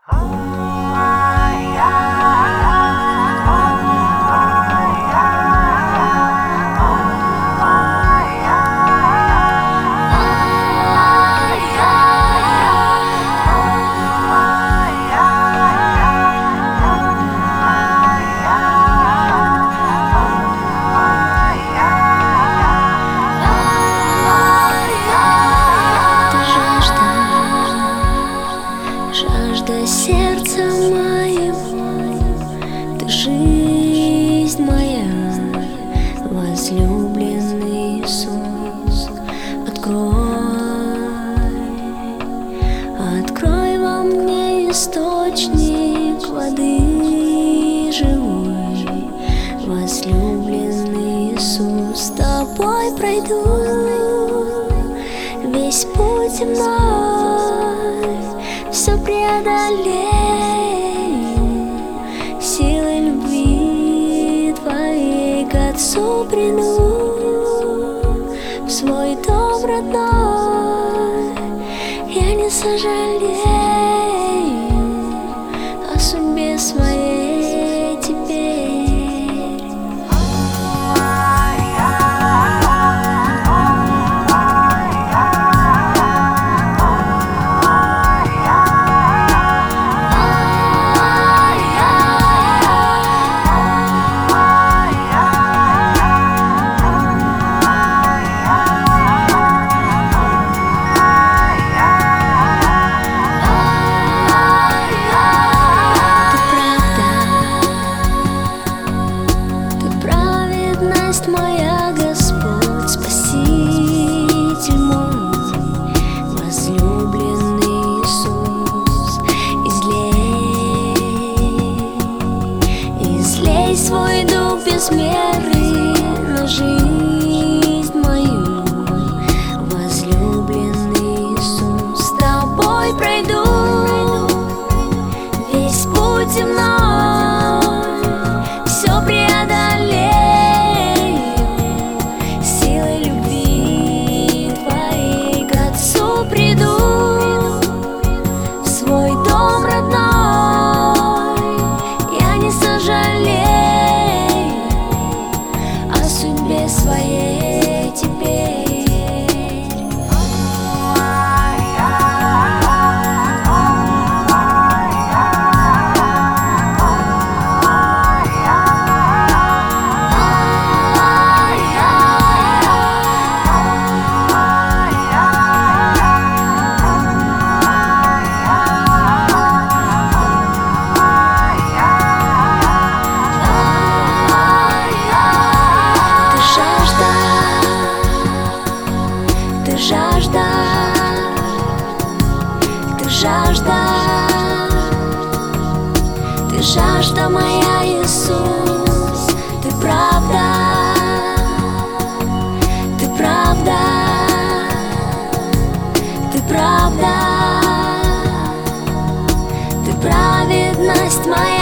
Жажда сердца моего, ты жизнь моя, возлюбленный Иисус. Открой во мне источник воды живой, возлюбленный Иисус. С тобой пройду весь путь земной, все преодолею силой любви Твоей, к Отцу приду, в свой дом родной. Я не сожалею о судьбе своей теперь. Моя, Господь, Спаситель мой, возлюбленный Иисус. Излей свой дух без меры на жизнь мою, возлюбленный Иисус. С тобой пройду весь путь земной, все преодолею своей теперь. Ты жажда моя, Иисус, ты правда, ты правда, ты правда, ты праведность моя.